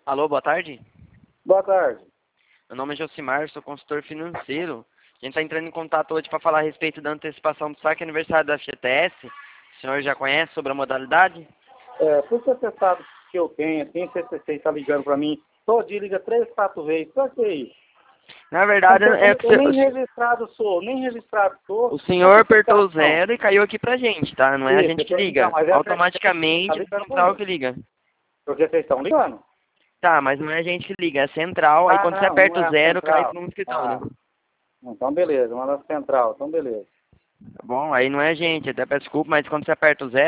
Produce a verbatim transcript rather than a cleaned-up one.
Alô, boa tarde. Boa tarde. Meu nome é Josimar, sou consultor financeiro. A gente está entrando em contato hoje para falar a respeito da antecipação do saque aniversário da F G T S. O senhor já conhece sobre a modalidade? É, por que você sabe que eu tenho, assim, você está ligando para mim, todo dia liga três, quatro vezes, pra que isso? Na verdade, Eu, é eu, que eu nem o, registrado sou, nem registrado sou. o senhor apertou o Não. zero e caiu aqui pra gente, tá? Não é a Isso, gente que então, liga. mas é a Automaticamente tá é a ligando pra central mim. que liga. Porque vocês estão ligando. Tá, mas não é a gente que liga, é a central. Aí Ah, quando você não, não aperta é o a zero, cai central. para um Ah, escritório. então beleza, uma da central, então beleza. Tá bom? Aí não é a gente, até peço desculpa, mas quando você aperta o zero,